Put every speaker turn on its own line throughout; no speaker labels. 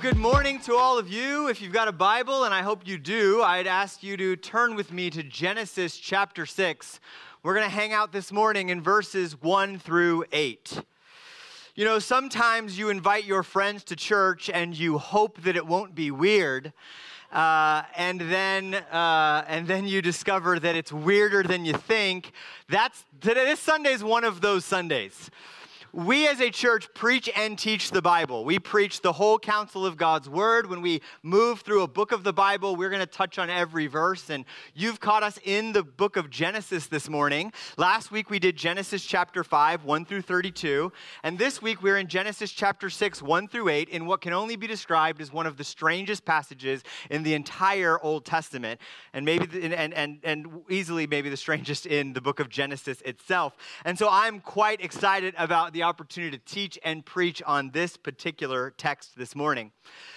Good morning to all of you. If you've got a Bible, and I hope you do, I'd ask you to turn with me to Genesis chapter 6. We're going to hang out this morning in verses 1 through 8. You know, sometimes you invite your friends to church and you hope that it won't be weird, and then you discover that it's weirder than you think. This Sunday is one of those Sundays. We as a church preach and teach the Bible. We preach the whole counsel of God's Word. When we move through a book of the Bible, we're going to touch on every verse. And you've caught us in the book of Genesis this morning. Last week we did Genesis chapter 5, 1 through 32. And this week we're in Genesis chapter 6, 1 through 8, in what can only be described as one of the strangest passages in the entire Old Testament. And easily maybe the strangest in the book of Genesis itself. And so I'm quite excited about the opportunity to teach and preach on this particular text this morning.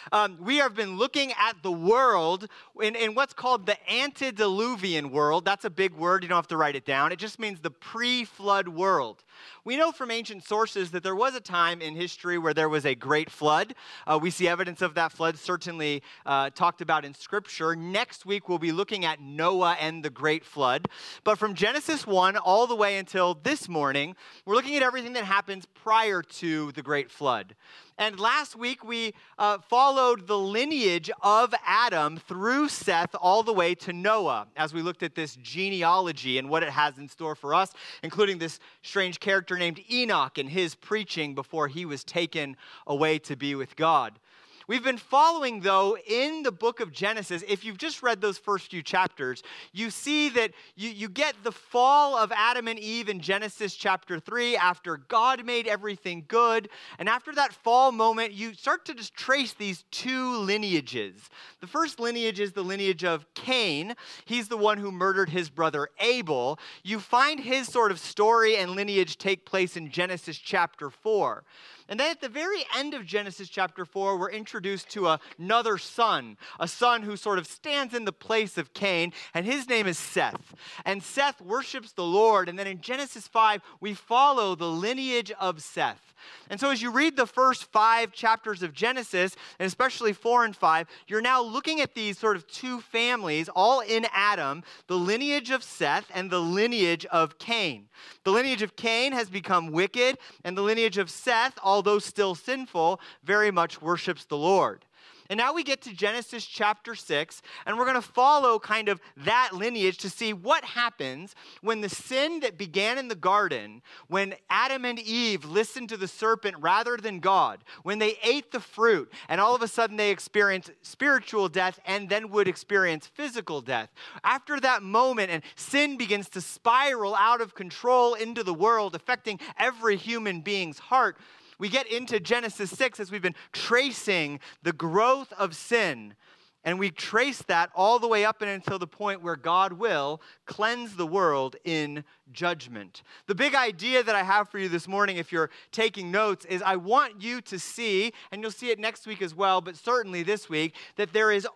We have been looking at the world in what's called the antediluvian world. That's a big word. You don't have to write it down. It just means the pre-flood world. We know from ancient sources that there was a time in history where there was a great flood. We see evidence of that flood certainly talked about in Scripture. Next week, we'll be looking at Noah and the great flood. But from Genesis 1 all the way until this morning, we're looking at everything that happens prior to the great flood. And last week, we followed the lineage of Adam through Seth all the way to Noah as we looked at this genealogy and what it has in store for us, including this strange character named Enoch and his preaching before he was taken away to be with God. We've been following, though, in the book of Genesis. If you've just read those first few chapters, you see that you get the fall of Adam and Eve in Genesis chapter 3 after God made everything good. And after that fall moment, you start to just trace these two lineages. The first lineage is the lineage of Cain. He's the one who murdered his brother Abel. You find his sort of story and lineage take place in Genesis chapter 4. And then at the very end of Genesis chapter 4, we're introduced to another son, a son who sort of stands in the place of Cain, and his name is Seth. And Seth worships the Lord, and then in Genesis 5, we follow the lineage of Seth. And so as you read the first 5 chapters of Genesis, and especially 4 and 5, you're now looking at these sort of two families, all in Adam, the lineage of Seth and the lineage of Cain. The lineage of Cain has become wicked, and the lineage of Seth, although still sinful, very much worships the Lord. And now we get to Genesis chapter 6, and we're going to follow kind of that lineage to see what happens when the sin that began in the garden, when Adam and Eve listened to the serpent rather than God, when they ate the fruit, and all of a sudden they experienced spiritual death and then would experience physical death. After that moment, and sin begins to spiral out of control into the world, affecting every human being's heart, we get into Genesis 6 as we've been tracing the growth of sin. And we trace that all the way up and until the point where God will cleanse the world in judgment. The big idea that I have for you this morning, if you're taking notes, is I want you to see, and you'll see it next week as well, but certainly this week, that there is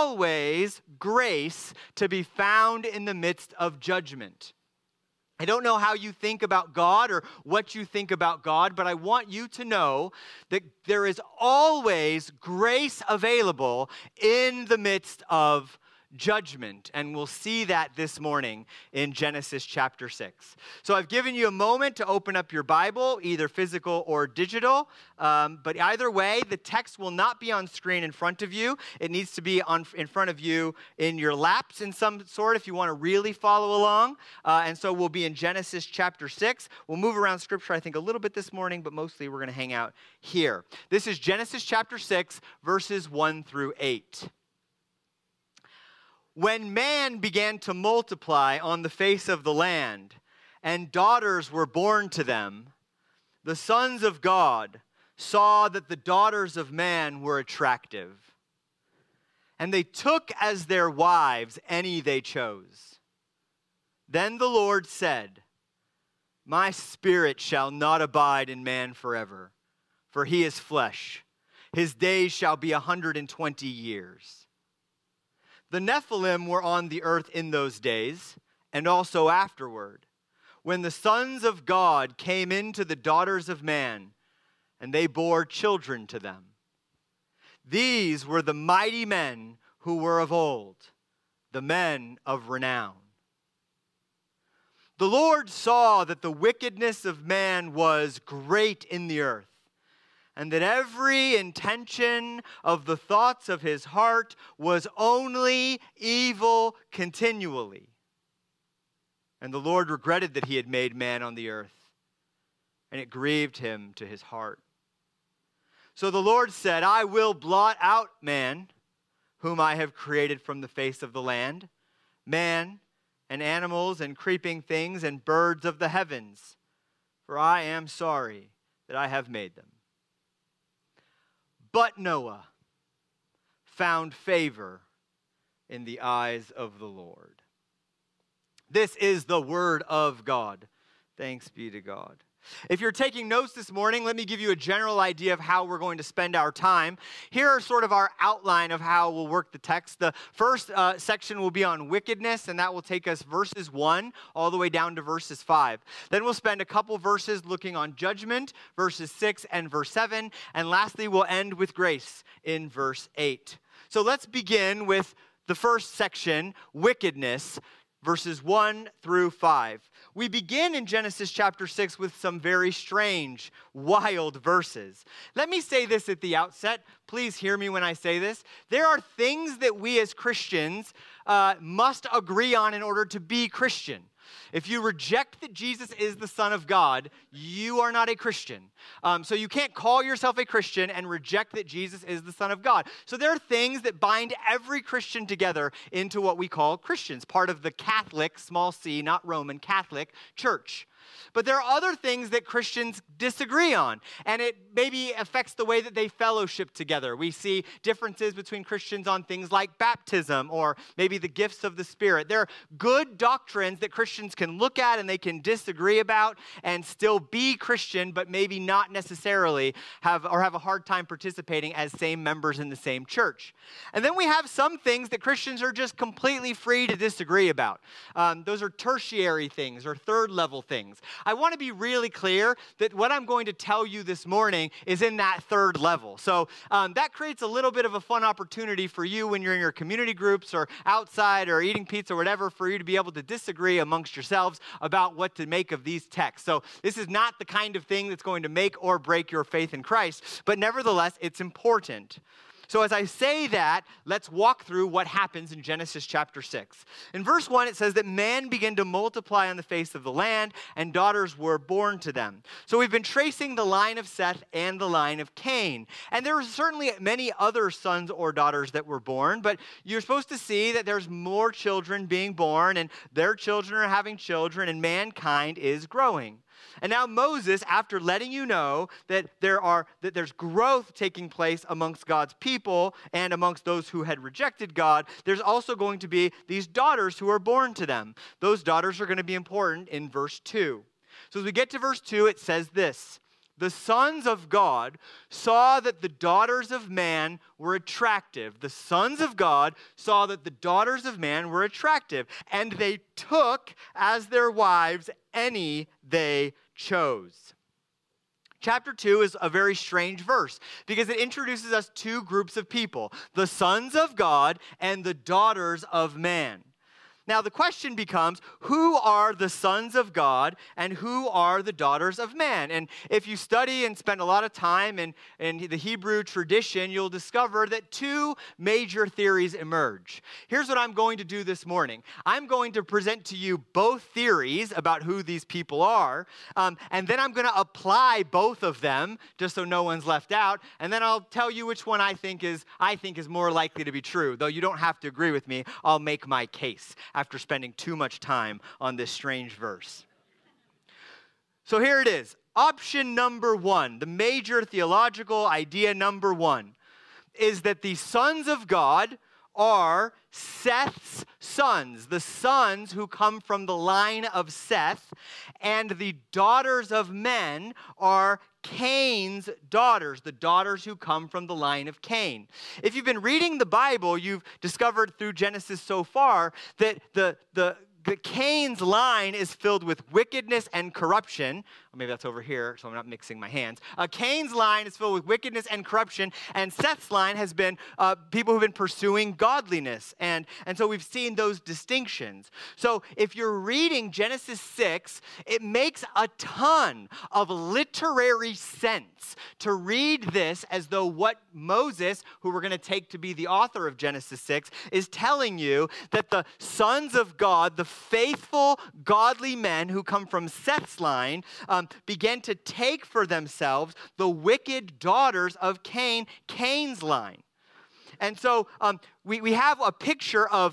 always grace to be found in the midst of judgment. I don't know how you think about God or what you think about God, but I want you to know that there is always grace available in the midst of judgment. And we'll see that this morning in Genesis chapter 6. So I've given you a moment to open up your Bible, either physical or digital. But either way, the text will not be on screen in front of you. It needs to be in front of you in your laps in some sort if you want to really follow along. And so we'll be in Genesis chapter 6. We'll move around Scripture, I think, a little bit this morning, but mostly we're going to hang out here. This is Genesis chapter 6, verses 1 through 8. When man began to multiply on the face of the land, and daughters were born to them, the sons of God saw that the daughters of man were attractive, and they took as their wives any they chose. Then the Lord said, "My spirit shall not abide in man forever, for he is flesh. His days shall be 120 years. The Nephilim were on the earth in those days, and also afterward, when the sons of God came into the daughters of man, and they bore children to them. These were the mighty men who were of old, the men of renown. The Lord saw that the wickedness of man was great in the earth, and that every intention of the thoughts of his heart was only evil continually. And the Lord regretted that he had made man on the earth, and it grieved him to his heart. So the Lord said, I will blot out man, whom I have created from the face of the land, man and animals and creeping things and birds of the heavens, for I am sorry that I have made them. But Noah found favor in the eyes of the Lord. This is the word of God. Thanks be to God. If you're taking notes this morning, let me give you a general idea of how we're going to spend our time. Here are sort of our outline of how we'll work the text. The first section will be on wickedness, and that will take us verses 1 all the way down to verses 5. Then we'll spend a couple verses looking on judgment, verses 6 and verse 7. And lastly, we'll end with grace in verse 8. So let's begin with the first section, wickedness, verses 1 through 5. We begin in Genesis chapter 6 with some very strange, wild verses. Let me say this at the outset. Please hear me when I say this. There are things that we as Christians must agree on in order to be Christian. If you reject that Jesus is the Son of God, you are not a Christian. So you can't call yourself a Christian and reject that Jesus is the Son of God. So there are things that bind every Christian together into what we call Christians, part of the Catholic, small c, not Roman, Catholic Church. But there are other things that Christians disagree on, and it maybe affects the way that they fellowship together. We see differences between Christians on things like baptism or maybe the gifts of the Spirit. There are good doctrines that Christians can look at and they can disagree about and still be Christian, but maybe not necessarily have a hard time participating as same members in the same church. And then we have some things that Christians are just completely free to disagree about. Those are tertiary things or third level things. I want to be really clear that what I'm going to tell you this morning is in that third level. So that creates a little bit of a fun opportunity for you when you're in your community groups or outside or eating pizza or whatever for you to be able to disagree amongst yourselves about what to make of these texts. So this is not the kind of thing that's going to make or break your faith in Christ, but nevertheless, it's important. So as I say that, let's walk through what happens in Genesis chapter 6. In verse 1, it says that man began to multiply on the face of the land, and daughters were born to them. So we've been tracing the line of Seth and the line of Cain. And there are certainly many other sons or daughters that were born, but you're supposed to see that there's more children being born, and their children are having children, and mankind is growing. And now Moses, after letting you know that there's growth taking place amongst God's people and amongst those who had rejected God, there's also going to be these daughters who are born to them. Those daughters are going to be important in verse 2. So as we get to verse 2, it says this: the sons of God saw that the daughters of man were attractive. The sons of God saw that the daughters of man were attractive, and they took as their wives any they chose. Chapter 2 is a very strange verse because it introduces us two groups of people, the sons of God and the daughters of man. Now the question becomes, who are the sons of God and who are the daughters of man? And if you study and spend a lot of time in the Hebrew tradition, you'll discover that two major theories emerge. Here's what I'm going to do this morning. I'm going to present to you both theories about who these people are, and then I'm going to apply both of them just so no one's left out, and then I'll tell you which one I think is more likely to be true. Though you don't have to agree with me, I'll make my case after spending too much time on this strange verse. So here it is. Option number 1, the major theological idea number 1, is that the sons of God are Seth's sons, the sons who come from the line of Seth, and the daughters of men are Cain's daughters, the daughters who come from the line of Cain. If you've been reading the Bible, you've discovered through Genesis so far that the Cain's line is filled with wickedness and corruption. maybe that's over here, so I'm not mixing my hands. Cain's line is filled with wickedness and corruption, and Seth's line has been people who've been pursuing godliness. And so we've seen those distinctions. So if you're reading Genesis 6, it makes a ton of literary sense to read this as though what Moses, who we're going to take to be the author of Genesis 6, is telling you that the sons of God, the faithful, godly men who come from Seth's line, began to take for themselves the wicked daughters of Cain, Cain's line. And so we have a picture of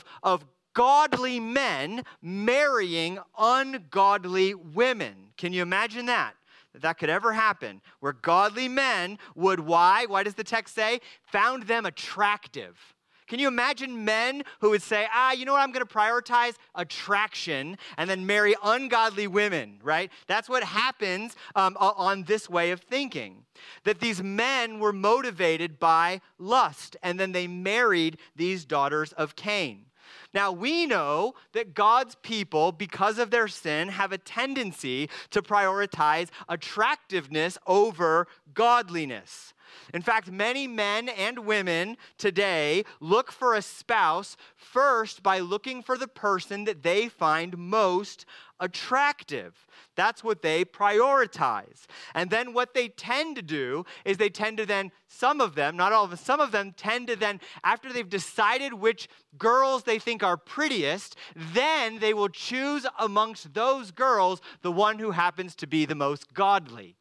godly men marrying ungodly women. Can you imagine that? That could ever happen, where godly men would, why does the text say? Found them attractive. Can you imagine men who would say, you know what, I'm going to prioritize attraction and then marry ungodly women, right? That's what happens on this way of thinking. That these men were motivated by lust, and then they married these daughters of Cain. Now, we know that God's people, because of their sin, have a tendency to prioritize attractiveness over godliness. In fact, many men and women today look for a spouse first by looking for the person that they find most attractive. That's what they prioritize. And then what they tend to do is they tend to then, some of them, not all of them, some of them tend to then, after they've decided which girls they think are prettiest, then they will choose amongst those girls the one who happens to be the most godly.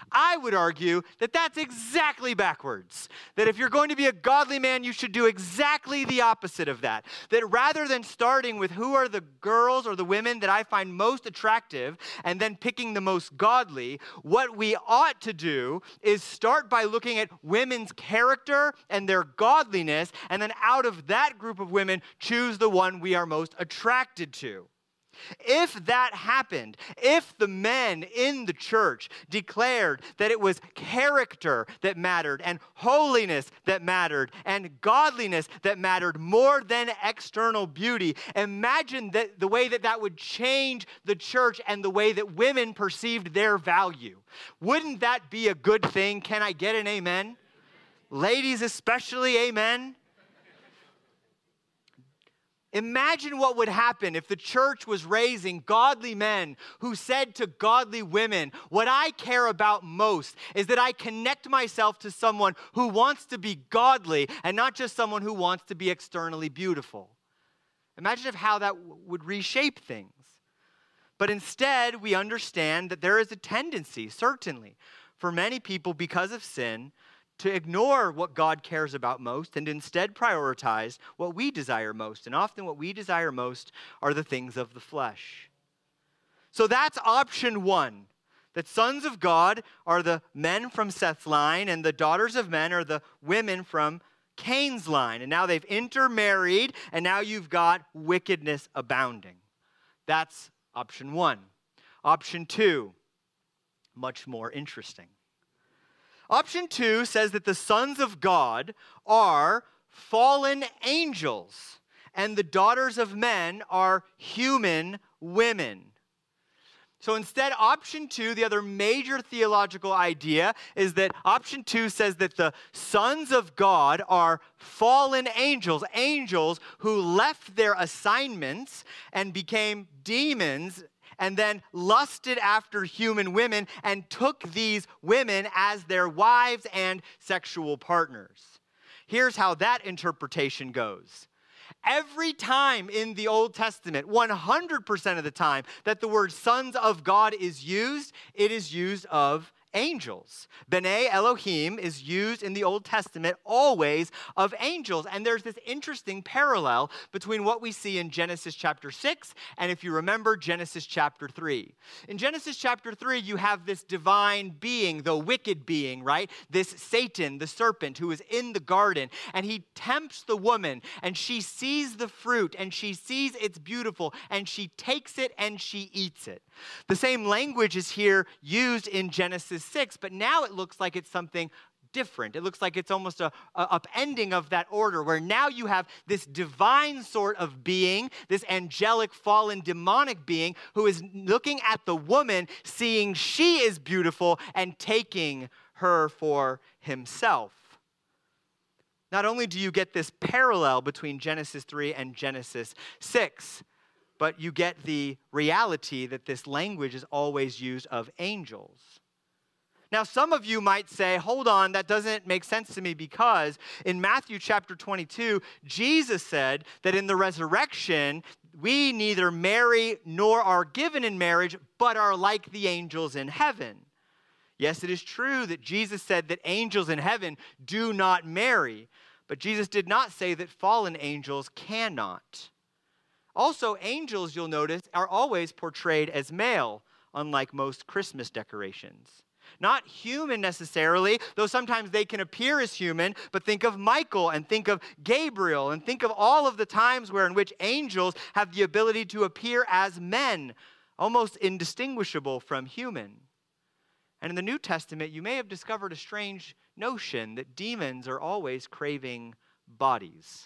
I would argue that that's exactly backwards. That if you're going to be a godly man, you should do exactly the opposite of that. That rather than starting with who are the girls or the women that I find most attractive and then picking the most godly, what we ought to do is start by looking at women's character and their godliness, and then out of that group of women, choose the one we are most attracted to. If that happened, if the men in the church declared that it was character that mattered and holiness that mattered and godliness that mattered more than external beauty, imagine that the way that would change the church and the way that women perceived their value. Wouldn't that be a good thing? Can I get an amen? Ladies especially, amen? Imagine what would happen if the church was raising godly men who said to godly women, what I care about most is that I connect myself to someone who wants to be godly and not just someone who wants to be externally beautiful. Imagine how that would reshape things. But instead, we understand that there is a tendency, certainly, for many people because of sin, to ignore what God cares about most and instead prioritize what we desire most. And often what we desire most are the things of the flesh. So that's option one, that sons of God are the men from Seth's line and the daughters of men are the women from Cain's line. And now they've intermarried and now you've got wickedness abounding. That's option one. Option two, much more interesting. Option two says that the sons of God are fallen angels, and the daughters of men are human women. So instead, option two, the other major theological idea, is that option two says that the sons of God are fallen angels, angels who left their assignments and became demons and then lusted after human women and took these women as their wives and sexual partners. Here's how that interpretation goes. Every time in the Old Testament, 100% of the time that the word sons of God is used, it is used of angels. B'nai Elohim is used in the Old Testament always of angels. And there's this interesting parallel between what we see in Genesis chapter 6 and, if you remember, Genesis chapter 3. In Genesis chapter 3, you have this divine being, the wicked being, right? This Satan, the serpent, who is in the garden, and he tempts the woman, and she sees the fruit, and she sees it's beautiful, and she takes it and she eats it. The same language is here used in Genesis 6, but now it looks like it's something different. It looks like it's almost a upending of that order, where now you have this divine sort of being, this angelic, fallen, demonic being, who is looking at the woman, seeing she is beautiful, and taking her for himself. Not only do you get this parallel between Genesis 3 and Genesis 6, but you get the reality that this language is always used of angels. Now, some of you might say, hold on, that doesn't make sense to me, because in Matthew chapter 22, Jesus said that in the resurrection, we neither marry nor are given in marriage, but are like the angels in heaven. Yes, it is true that Jesus said that angels in heaven do not marry, but Jesus did not say that fallen angels cannot. Also, angels, you'll notice, are always portrayed as male, unlike most Christmas decorations. Not human necessarily, though sometimes they can appear as human, but think of Michael and think of Gabriel and think of all of the times in which angels have the ability to appear as men, almost indistinguishable from human. And in the New Testament, you may have discovered a strange notion that demons are always craving bodies.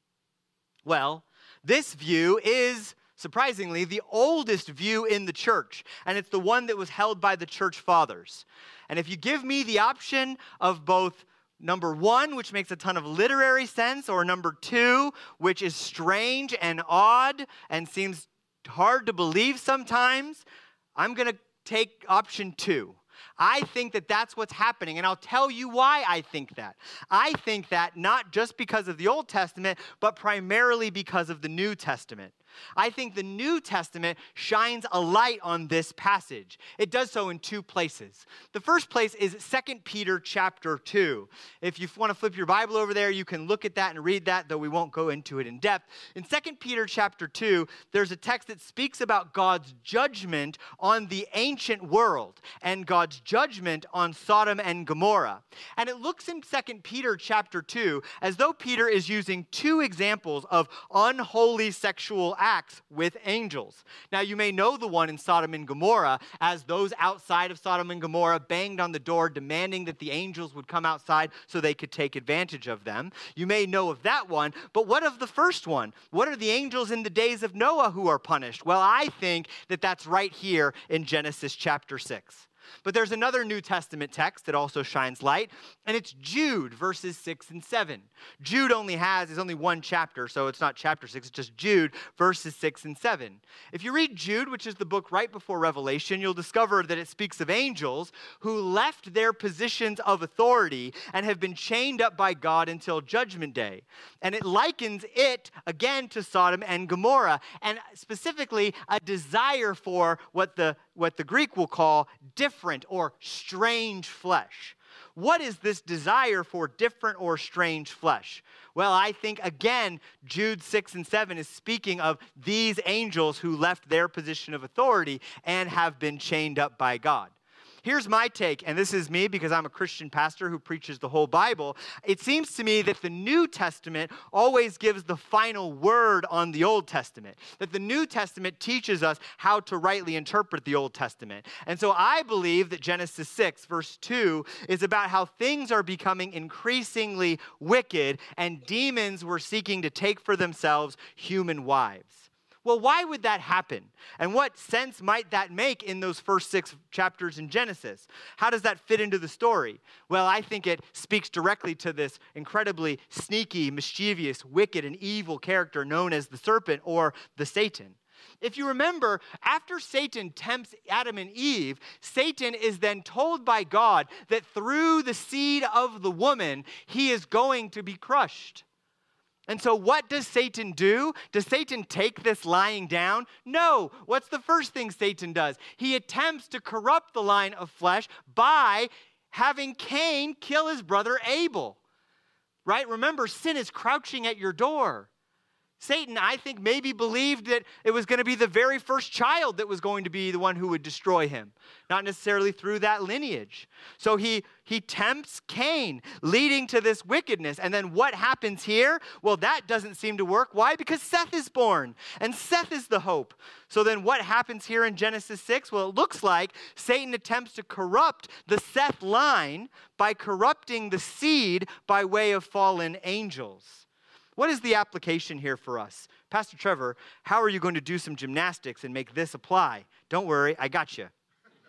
Well, this view is, surprisingly, the oldest view in the church, and it's the one that was held by the church fathers. And if you give me the option of both number one, which makes a ton of literary sense, or number two, which is strange and odd and seems hard to believe sometimes, I'm going to take option two. I think that that's what's happening, and I'll tell you why I think that. I think that not just because of the Old Testament, but primarily because of the New Testament. I think the New Testament shines a light on this passage. It does so in two places. The first place is 2 Peter chapter 2. If you want to flip your Bible over there, you can look at that and read that, though we won't go into it in depth. In 2 Peter chapter 2, there's a text that speaks about God's judgment on the ancient world and God's judgment on Sodom and Gomorrah. And it looks in 2 Peter chapter 2 as though Peter is using two examples of unholy sexual acts with angels. Now, you may know the one in Sodom and Gomorrah, as those outside of Sodom and Gomorrah banged on the door demanding that the angels would come outside so they could take advantage of them. You may know of that one, but what of the first one? What are the angels in the days of Noah who are punished? Well, I think that that's right here in Genesis chapter 6. But there's another New Testament text that also shines light, and it's Jude, verses 6 and 7. Jude is only one chapter, so it's not chapter 6, it's just Jude, verses 6 and 7. If you read Jude, which is the book right before Revelation, you'll discover that it speaks of angels who left their positions of authority and have been chained up by God until Judgment Day. And it likens it, again, to Sodom and Gomorrah, and specifically a desire for what the Greek will call different or strange flesh. What is this desire for different or strange flesh? Well, I think, again, Jude 6 and 7 is speaking of these angels who left their position of authority and have been chained up by God. Here's my take, and this is me because I'm a Christian pastor who preaches the whole Bible. It seems to me that the New Testament always gives the final word on the Old Testament, that the New Testament teaches us how to rightly interpret the Old Testament. And so I believe that Genesis 6, verse 2, is about how things are becoming increasingly wicked and demons were seeking to take for themselves human wives. Well, why would that happen? And what sense might that make in those first 6 chapters in Genesis? How does that fit into the story? Well, I think it speaks directly to this incredibly sneaky, mischievous, wicked, and evil character known as the serpent or the Satan. If you remember, after Satan tempts Adam and Eve, Satan is then told by God that through the seed of the woman, he is going to be crushed. And so what does Satan do? Does Satan take this lying down? No. What's the first thing Satan does? He attempts to corrupt the line of flesh by having Cain kill his brother Abel. Right? Remember, sin is crouching at your door. Satan, I think, maybe believed that it was going to be the very first child that was going to be the one who would destroy him, not necessarily through that lineage. So he tempts Cain, leading to this wickedness. And then what happens here? Well, that doesn't seem to work. Why? Because Seth is born, and Seth is the hope. So then what happens here in Genesis 6? Well, it looks like Satan attempts to corrupt the Seth line by corrupting the seed by way of fallen angels. What is the application here for us? Pastor Trevor, how are you going to do some gymnastics and make this apply? Don't worry, I got you.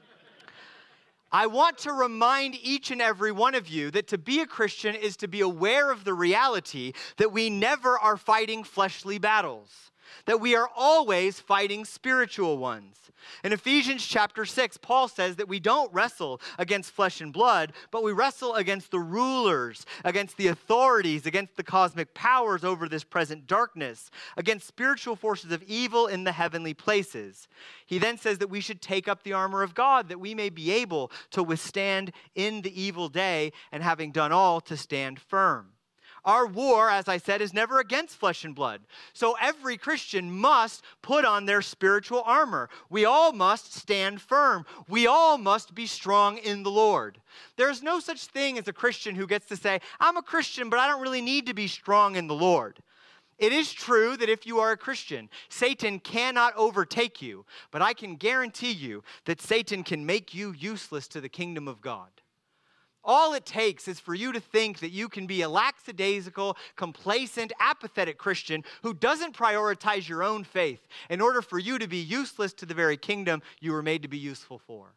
I want to remind each and every one of you that to be a Christian is to be aware of the reality that we never are fighting fleshly battles, that we are always fighting spiritual ones. In Ephesians chapter 6, Paul says that we don't wrestle against flesh and blood, but we wrestle against the rulers, against the authorities, against the cosmic powers over this present darkness, against spiritual forces of evil in the heavenly places. He then says that we should take up the armor of God, that we may be able to withstand in the evil day, and having done all, to stand firm. Our war, as I said, is never against flesh and blood. So every Christian must put on their spiritual armor. We all must stand firm. We all must be strong in the Lord. There's no such thing as a Christian who gets to say, I'm a Christian, but I don't really need to be strong in the Lord. It is true that if you are a Christian, Satan cannot overtake you, but I can guarantee you that Satan can make you useless to the kingdom of God. All it takes is for you to think that you can be a lackadaisical, complacent, apathetic Christian who doesn't prioritize your own faith in order for you to be useless to the very kingdom you were made to be useful for.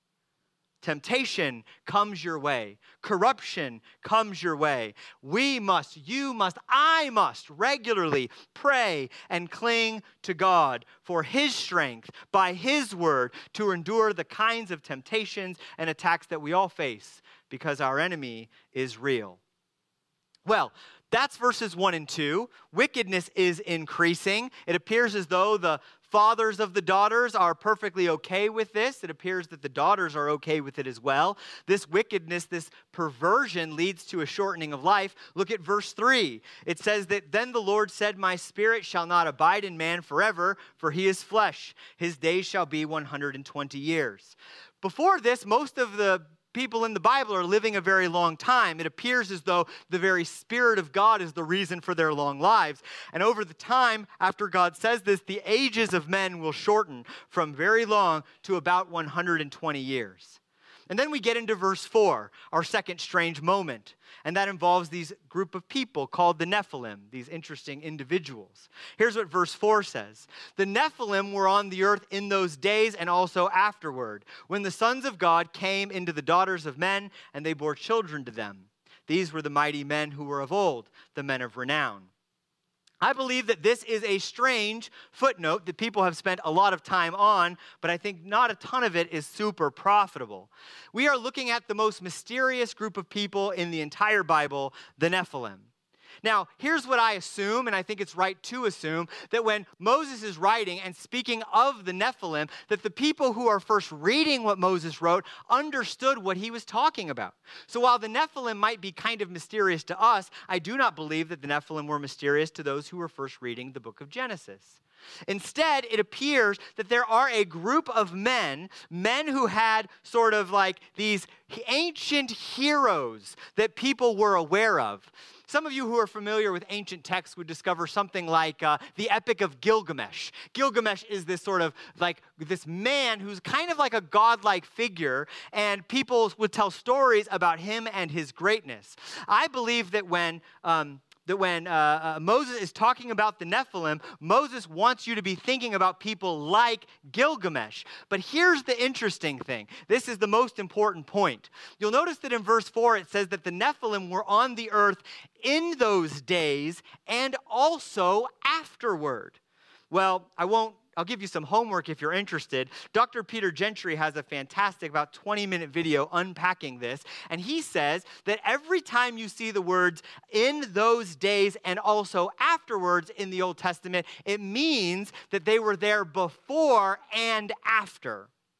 Temptation comes your way. Corruption comes your way. We must, you must, I must regularly pray and cling to God for His strength by His word to endure the kinds of temptations and attacks that we all face, because our enemy is real. Well, that's verses 1 and 2. Wickedness is increasing. It appears as though the fathers of the daughters are perfectly okay with this. It appears that the daughters are okay with it as well. This wickedness, this perversion leads to a shortening of life. Look at verse 3. It says that, "Then the Lord said, My spirit shall not abide in man forever, for he is flesh. His days shall be 120 years. Before this, most of the people in the Bible are living a very long time. It appears as though the very Spirit of God is the reason for their long lives. And over the time, after God says this, the ages of men will shorten from very long to about 120 years. And then we get into verse 4, our second strange moment. And that involves these group of people called the Nephilim, these interesting individuals. Here's what verse 4 says. The Nephilim were on the earth in those days and also afterward, when the sons of God came into the daughters of men, and they bore children to them. These were the mighty men who were of old, the men of renown. I believe that this is a strange footnote that people have spent a lot of time on, but I think not a ton of it is super profitable. We are looking at the most mysterious group of people in the entire Bible, the Nephilim. Now, here's what I assume, and I think it's right to assume, that when Moses is writing and speaking of the Nephilim, that the people who are first reading what Moses wrote understood what he was talking about. So while the Nephilim might be kind of mysterious to us, I do not believe that the Nephilim were mysterious to those who were first reading the book of Genesis. Instead, it appears that there are a group of men who had sort of like these ancient heroes that people were aware of. Some of you who are familiar with ancient texts would discover something like the Epic of Gilgamesh. Gilgamesh is this sort of like this man who's kind of like a godlike figure, and people would tell stories about him and his greatness. I believe that when Moses is talking about the Nephilim, Moses wants you to be thinking about people like Gilgamesh. But here's the interesting thing. This is the most important point. You'll notice that in verse 4 it says that the Nephilim were on the earth in those days and also afterward. Well, I'll give you some homework if you're interested. Dr. Peter Gentry has a fantastic, about 20-minute video unpacking this. And he says that every time you see the words in those days and also afterwards in the Old Testament, it means that they were there before and after.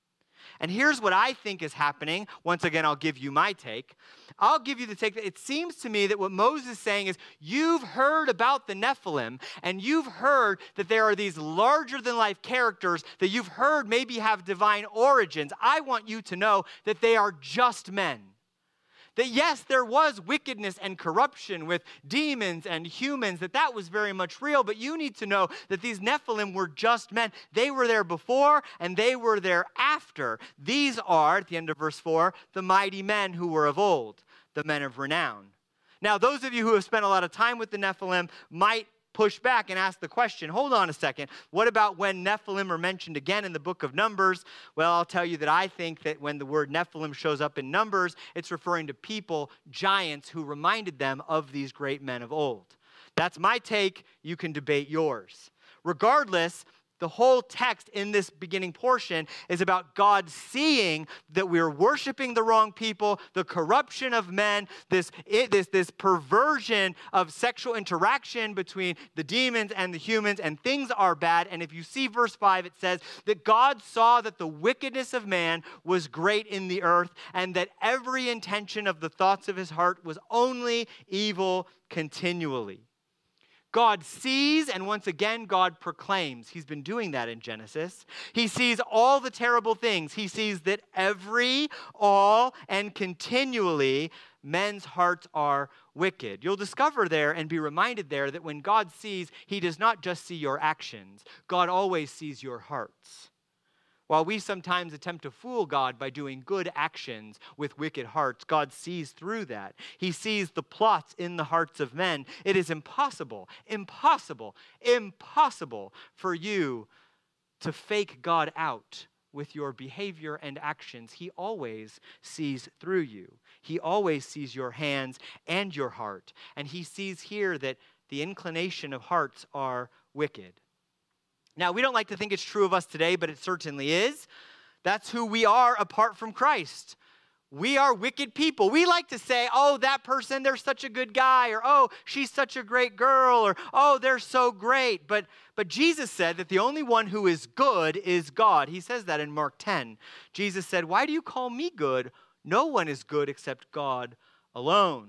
And here's what I think is happening. Once again, I'll give you my take. I'll give you the take that it seems to me that what Moses is saying is, you've heard about the Nephilim, and you've heard that there are these larger-than-life characters that you've heard maybe have divine origins. I want you to know that they are just men. That yes, there was wickedness and corruption with demons and humans, that was very much real, but you need to know that these Nephilim were just men. They were there before and they were there after. These are, at the end of verse 4, the mighty men who were of old, the men of renown. Now, those of you who have spent a lot of time with the Nephilim might push back and ask the question, hold on a second, what about when Nephilim are mentioned again in the book of Numbers? Well, I'll tell you that I think that when the word Nephilim shows up in Numbers, it's referring to people, giants, who reminded them of these great men of old. That's my take. You can debate yours. Regardless, the whole text in this beginning portion is about God seeing that we're worshiping the wrong people, the corruption of men, this perversion of sexual interaction between the demons and the humans, and things are bad. And if you see verse 5, it says that God saw that the wickedness of man was great in the earth, and that every intention of the thoughts of his heart was only evil continually. God sees, and once again, God proclaims. He's been doing that in Genesis. He sees all the terrible things. He sees that all, and continually, men's hearts are wicked. You'll discover there and be reminded there that when God sees, he does not just see your actions. God always sees your hearts. While we sometimes attempt to fool God by doing good actions with wicked hearts, God sees through that. He sees the plots in the hearts of men. It is impossible for you to fake God out with your behavior and actions. He always sees through you. He always sees your hands and your heart. And he sees here that the inclination of hearts are wicked. Now, we don't like to think it's true of us today, but it certainly is. That's who we are apart from Christ. We are wicked people. We like to say, oh, that person, they're such a good guy, or oh, she's such a great girl, or oh, they're so great. But Jesus said that the only one who is good is God. He says that in Mark 10. Jesus said, why do you call me good? No one is good except God alone.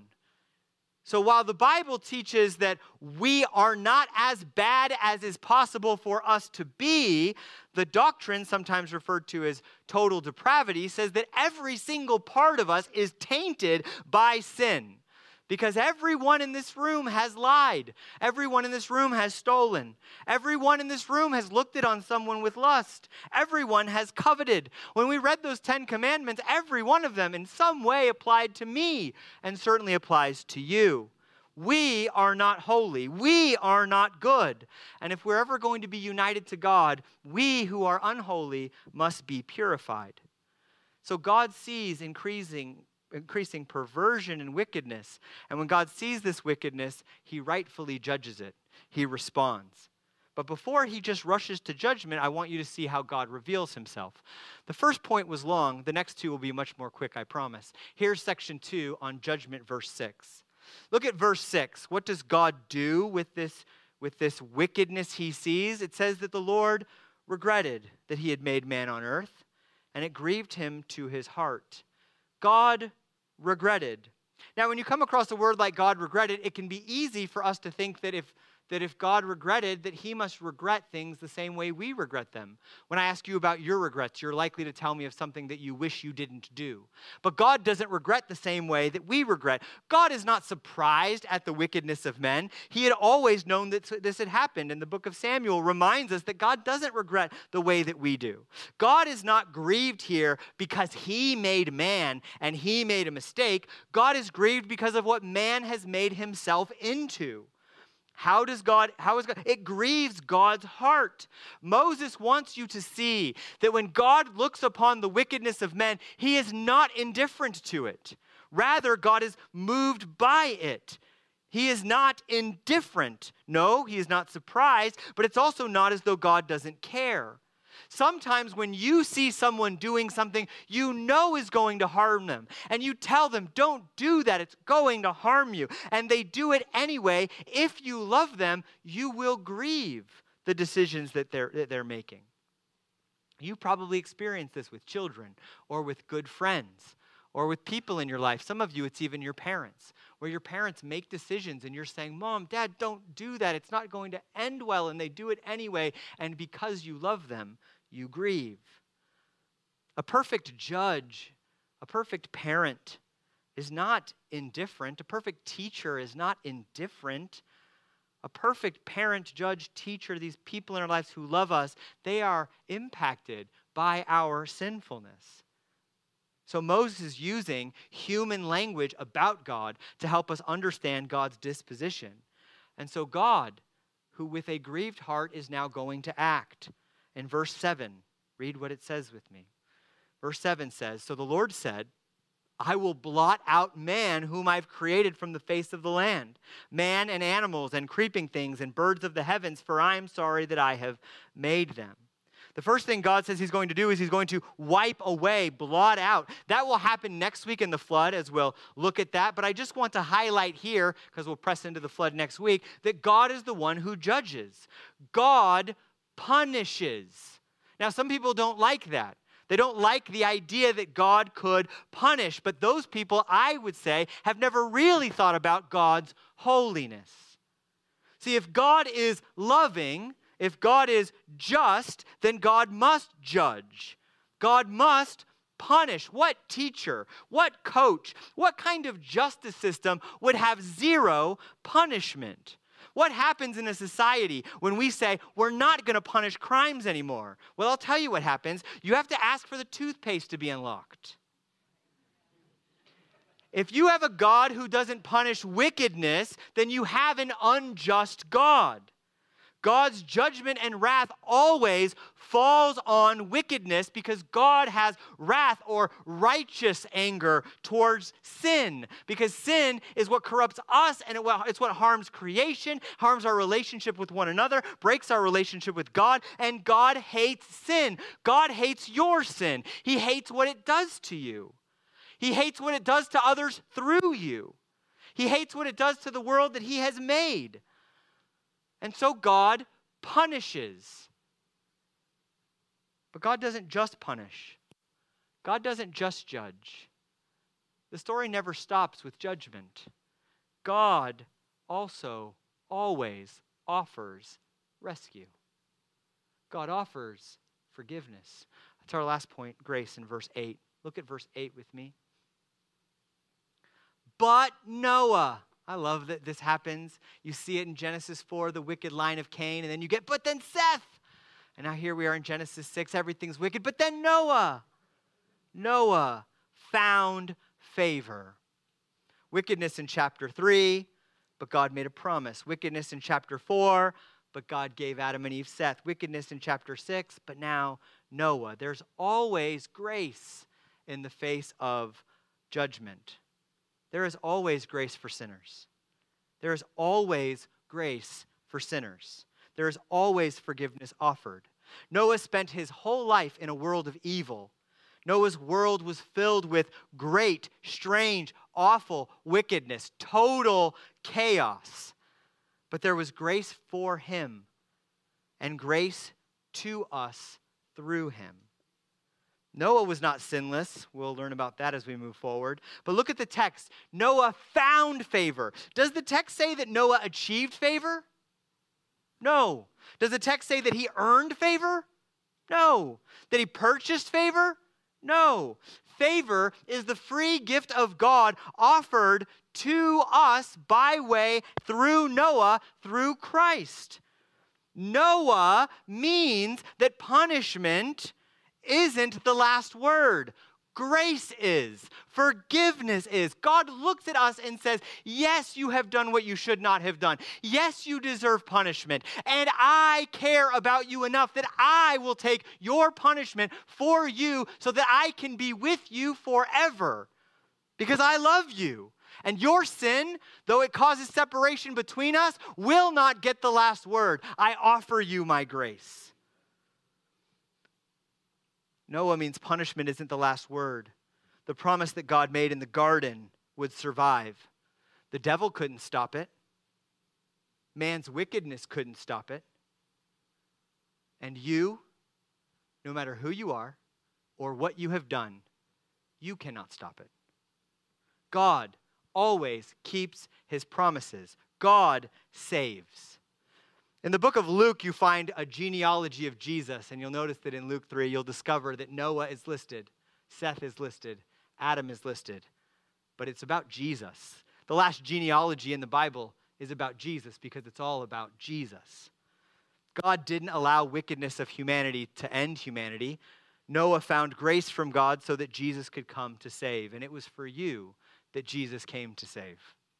So while the Bible teaches that we are not as bad as is possible for us to be, the doctrine, sometimes referred to as total depravity, says that every single part of us is tainted by sin. Because everyone in this room has lied. Everyone in this room has stolen. Everyone in this room has looked on someone with lust. Everyone has coveted. When we read those 10 commandments, every one of them in some way applied to me and certainly applies to you. We are not holy. We are not good. And if we're ever going to be united to God, we who are unholy must be purified. So God sees increasing perversion and wickedness. And when God sees this wickedness, he rightfully judges it. He responds. But before he just rushes to judgment, I want you to see how God reveals himself. The first point was long. The next two will be much more quick, I promise. Here's section 2 on judgment, verse 6. Look at verse 6. What does God do with this wickedness he sees? It says that the Lord regretted that he had made man on earth, and it grieved him to his heart. God regretted. Now, when you come across a word like God regretted, it can be easy for us to think that if God regretted, that he must regret things the same way we regret them. When I ask you about your regrets, you're likely to tell me of something that you wish you didn't do. But God doesn't regret the same way that we regret. God is not surprised at the wickedness of men. He had always known that this had happened. And the book of Samuel reminds us that God doesn't regret the way that we do. God is not grieved here because he made man and he made a mistake. God is grieved because of what man has made himself into. How is God? It grieves God's heart. Moses wants you to see that when God looks upon the wickedness of men, he is not indifferent to it. Rather, God is moved by it. He is not indifferent. No, he is not surprised, but it's also not as though God doesn't care. Sometimes when you see someone doing something you know is going to harm them, and you tell them, don't do that, it's going to harm you, and they do it anyway, if you love them, you will grieve the decisions that they're making. You probably experienced this with children or with good friends or with people in your life. Some of you, it's even your parents, where your parents make decisions and you're saying, Mom, Dad, don't do that. It's not going to end well, and they do it anyway. And because you love them, you grieve. A perfect judge, a perfect parent is not indifferent. A perfect teacher is not indifferent. A perfect parent, judge, teacher, these people in our lives who love us, they are impacted by our sinfulness. So Moses is using human language about God to help us understand God's disposition. And so God, who with a grieved heart is now going to act. In verse 7, read what it says with me. Verse 7 says, "So the Lord said, I will blot out man whom I've created from the face of the land, man and animals and creeping things and birds of the heavens, for I am sorry that I have made them." The first thing God says he's going to do is he's going to wipe away, blot out. That will happen next week in the flood, as we'll look at that. But I just want to highlight here, because we'll press into the flood next week, that God is the one who judges. God punishes. Now, some people don't like that. They don't like the idea that God could punish. But those people, I would say, have never really thought about God's holiness. See, if God is loving, if God is just, then God must judge. God must punish. What teacher, what coach, what kind of justice system would have zero punishment? What happens in a society when we say we're not going to punish crimes anymore? Well, I'll tell you what happens. You have to ask for the toothpaste to be unlocked. If you have a God who doesn't punish wickedness, then you have an unjust God. God's judgment and wrath always falls on wickedness because God has wrath or righteous anger towards sin. Because sin is what corrupts us, and it's what harms creation, harms our relationship with one another, breaks our relationship with God, and God hates sin. God hates your sin. He hates what it does to you. He hates what it does to others through you. He hates what it does to the world that he has made. And so God punishes. But God doesn't just punish. God doesn't just judge. The story never stops with judgment. God also always offers rescue. God offers forgiveness. That's our last point, grace, in verse 8. Look at verse 8 with me. But Noah. I love that this happens. You see it in Genesis 4, the wicked line of Cain, and then you get, but then Seth. And now here we are in Genesis 6, everything's wicked, but then Noah. Noah found favor. Wickedness in chapter 3, but God made a promise. Wickedness in chapter 4, but God gave Adam and Eve Seth. Wickedness in chapter 6, but now Noah. There's always grace in the face of judgment. There is always grace for sinners. There is always grace for sinners. There is always forgiveness offered. Noah spent his whole life in a world of evil. Noah's world was filled with great, strange, awful wickedness, total chaos. But there was grace for him and grace to us through him. Noah was not sinless. We'll learn about that as we move forward. But look at the text. Noah found favor. Does the text say that Noah achieved favor? No. Does the text say that he earned favor? No. That he purchased favor? No. Favor is the free gift of God offered to us by way through Noah, through Christ. Noah means that punishment isn't the last word. Grace is. Forgiveness is. God looks at us and says, yes, you have done what you should not have done. Yes, you deserve punishment. And I care about you enough that I will take your punishment for you so that I can be with you forever. Because I love you. And your sin, though it causes separation between us, will not get the last word. I offer you my grace. Noah means punishment isn't the last word. The promise that God made in the garden would survive. The devil couldn't stop it. Man's wickedness couldn't stop it. And you, no matter who you are or what you have done, you cannot stop it. God always keeps his promises. God saves. In the book of Luke, you find a genealogy of Jesus, and you'll notice that in Luke 3, you'll discover that Noah is listed, Seth is listed, Adam is listed, but it's about Jesus. The last genealogy in the Bible is about Jesus because it's all about Jesus. God didn't allow wickedness of humanity to end humanity. Noah found grace from God so that Jesus could come to save, and it was for you that Jesus came to save.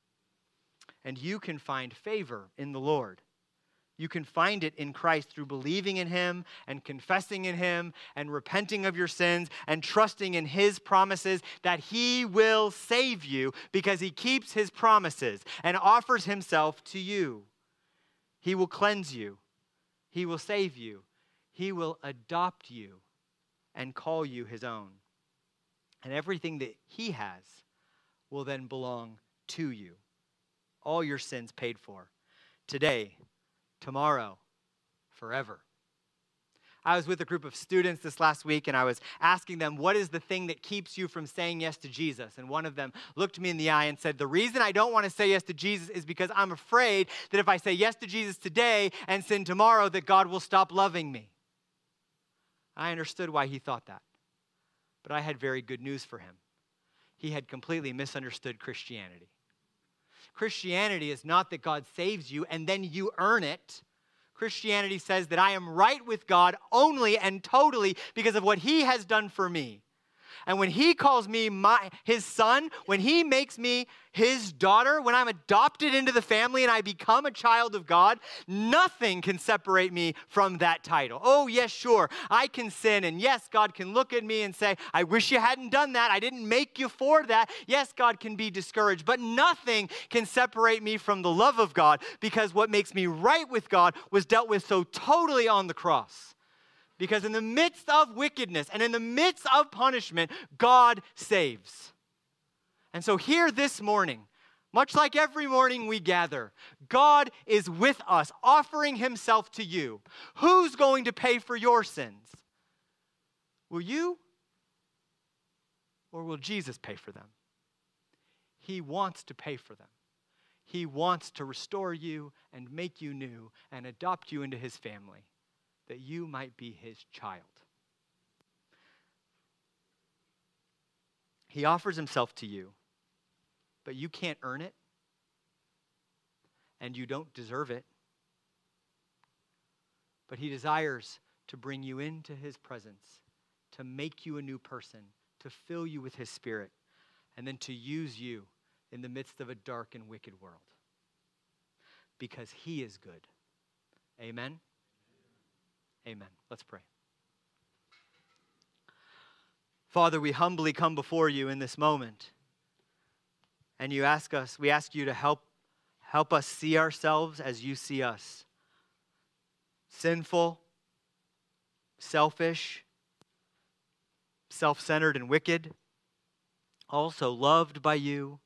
And you can find favor in the Lord. You can find it in Christ through believing in him and confessing in him and repenting of your sins and trusting in his promises that he will save you because he keeps his promises and offers himself to you. He will cleanse you. He will save you. He will adopt you and call you his own. And everything that he has will then belong to you. All your sins paid for. Today, tomorrow, forever. I was with a group of students this last week, and I was asking them, what is the thing that keeps you from saying yes to Jesus? And one of them looked me in the eye and said, the reason I don't want to say yes to Jesus is because I'm afraid that if I say yes to Jesus today and sin tomorrow, that God will stop loving me. I understood why he thought that, but I had very good news for him. He had completely misunderstood Christianity. Christianity is not that God saves you and then you earn it. Christianity says that I am right with God only and totally because of what he has done for me. And when he calls me his son, when he makes me his daughter, when I'm adopted into the family and I become a child of God, nothing can separate me from that title. Oh, yes, sure, I can sin. And yes, God can look at me and say, I wish you hadn't done that. I didn't make you for that. Yes, God can be discouraged, but nothing can separate me from the love of God because what makes me right with God was dealt with so totally on the cross. Because in the midst of wickedness and in the midst of punishment, God saves. And so here this morning, much like every morning we gather, God is with us, offering himself to you. Who's going to pay for your sins? Will you? Or will Jesus pay for them? He wants to pay for them. He wants to restore you and make you new and adopt you into his family, that you might be his child. He offers himself to you, but you can't earn it, and you don't deserve it. But he desires to bring you into his presence, to make you a new person, to fill you with his spirit, and then to use you in the midst of a dark and wicked world. Because he is good. Amen? Amen. Let's pray. Father, we humbly come before you in this moment. And we ask you to help us see ourselves as you see us. Sinful, selfish, self-centered and wicked, also loved by you,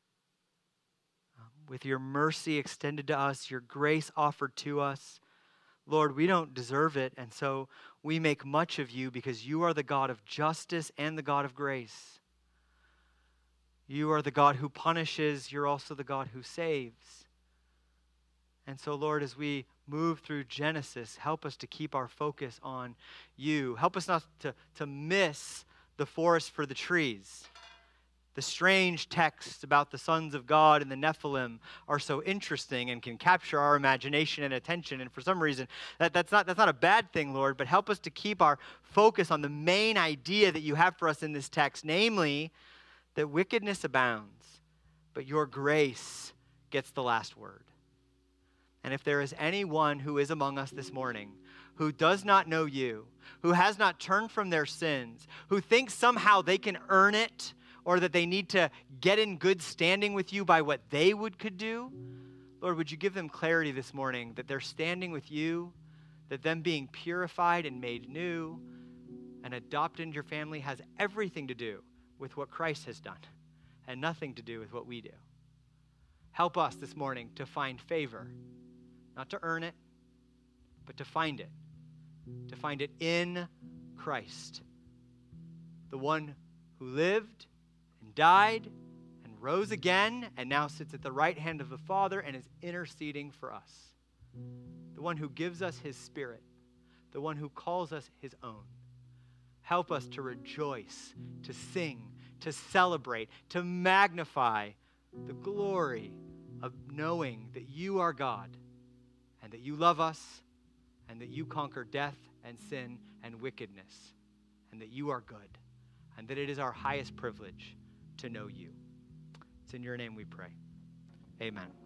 with your mercy extended to us, your grace offered to us. Lord, we don't deserve it, and so we make much of you because you are the God of justice and the God of grace. You are the God who punishes. You're also the God who saves. And so, Lord, as we move through Genesis, help us to keep our focus on you. Help us not to miss the forest for the trees. The strange texts about the sons of God and the Nephilim are so interesting and can capture our imagination and attention. And for some reason, that's not a bad thing, Lord, but help us to keep our focus on the main idea that you have for us in this text, namely that wickedness abounds, but your grace gets the last word. And if there is anyone who is among us this morning who does not know you, who has not turned from their sins, who thinks somehow they can earn it, or that they need to get in good standing with you by what they could do, Lord, would you give them clarity this morning that their standing with you, that them being purified and made new and adopted into your family has everything to do with what Christ has done and nothing to do with what we do. Help us this morning to find favor, not to earn it, but to find it in Christ, the one who lived and died and rose again and now sits at the right hand of the Father and is interceding for us, the one who gives us his Spirit, the one who calls us his own. Help us to rejoice, to sing, to celebrate, to magnify the glory of knowing that you are God and that you love us and that you conquer death and sin and wickedness and that you are good and that it is our highest privilege to know you. It's in your name we pray. Amen.